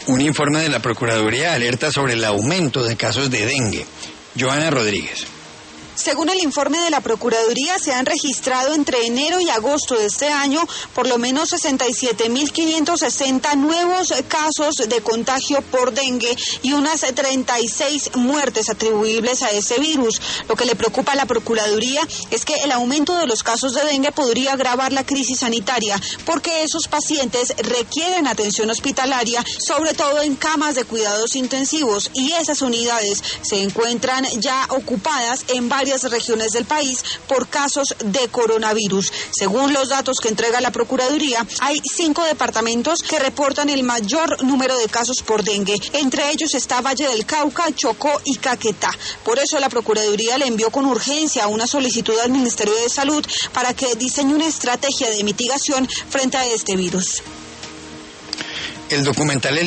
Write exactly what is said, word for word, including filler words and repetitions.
Un informe de la Procuraduría alerta sobre el aumento de casos de dengue. Joana Rodríguez. Según el informe de la Procuraduría, se han registrado entre enero y agosto de este año por lo menos sesenta y siete mil quinientos sesenta nuevos casos de contagio por dengue y unas treinta y seis muertes atribuibles a ese virus. Lo que le preocupa a la Procuraduría es que el aumento de los casos de dengue podría agravar la crisis sanitaria, porque esos pacientes requieren atención hospitalaria, sobre todo en camas de cuidados intensivos, y esas unidades se encuentran ya ocupadas en varias regiones del país por casos de coronavirus. Según los datos que entrega la Procuraduría, hay cinco departamentos que reportan el mayor número de casos por dengue. Entre ellos está Valle del Cauca, Chocó y Caquetá. Por eso la Procuraduría le envió con urgencia una solicitud al Ministerio de Salud para que diseñe una estrategia de mitigación frente a este virus. El documental